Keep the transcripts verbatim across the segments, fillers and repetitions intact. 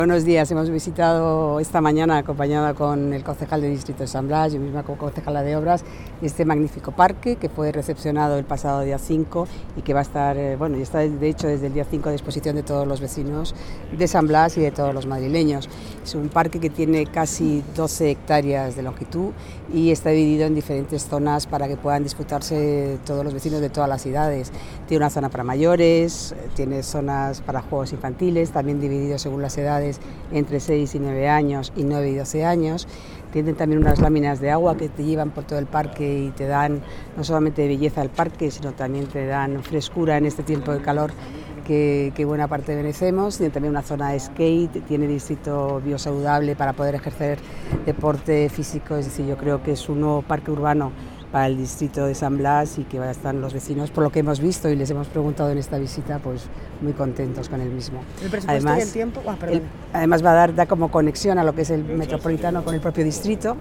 Buenos días, hemos visitado esta mañana acompañada con el concejal del distrito de San Blas, yo misma como concejala de obras, este magnífico parque que fue recepcionado el pasado día cinco y que va a estar, eh, bueno, y está de hecho desde el día cinco a disposición de todos los vecinos de San Blas y de todos los madrileños. Es un parque que tiene casi doce hectáreas de longitud y está dividido en diferentes zonas para que puedan disfrutarse todos los vecinos de todas las edades. Tiene una zona para mayores, tiene zonas para juegos infantiles, también dividido según las edades entre seis y nueve años y nueve y doce años. Tienen también unas láminas de agua que te llevan por todo el parque y te dan no solamente belleza al parque, sino también te dan frescura en este tiempo de calor que, que buena parte merecemos. Tiene también una zona de skate, tiene distrito biosaludable para poder ejercer deporte físico, es decir, yo creo que es un nuevo parque urbano para el distrito de San Blas y que van a estar los vecinos, por lo que hemos visto y les hemos preguntado en esta visita, pues muy contentos con el mismo. ¿El presupuesto además, y el tiempo? Ah, el, además va a dar da como conexión a lo que es el metropolitano con el propio distrito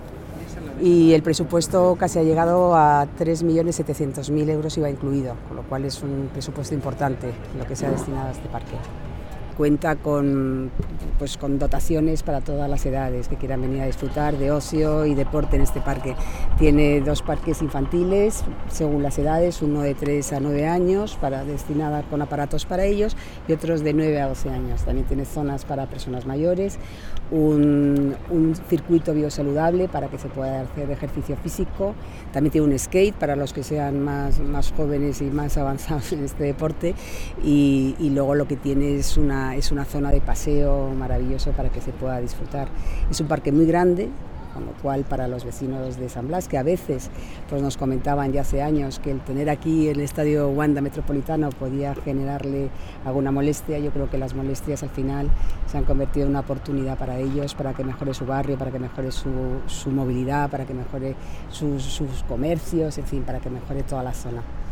y el presupuesto casi ha llegado a tres millones setecientos mil euros I V A incluido, con lo cual es un presupuesto importante lo que se ha destinado a este parque. Cuenta con, pues, con dotaciones para todas las edades que quieran venir a disfrutar de ocio y deporte en este parque. Tiene dos parques infantiles según las edades, uno de tres a nueve años para destinada con aparatos para ellos y otros de nueve a doce años. También tiene zonas para personas mayores, un, un circuito biosaludable para que se pueda hacer ejercicio físico. También tiene un skate para los que sean más, más jóvenes y más avanzados en este deporte y, y luego lo que tiene es una es una zona de paseo maravilloso para que se pueda disfrutar. Es un parque muy grande, con lo cual para los vecinos de San Blas, que a veces pues nos comentaban ya hace años que el tener aquí el estadio Wanda Metropolitano podía generarle alguna molestia, yo creo que las molestias al final se han convertido en una oportunidad para ellos, para que mejore su barrio, para que mejore su, su movilidad, para que mejore sus, sus comercios, en fin, para que mejore toda la zona.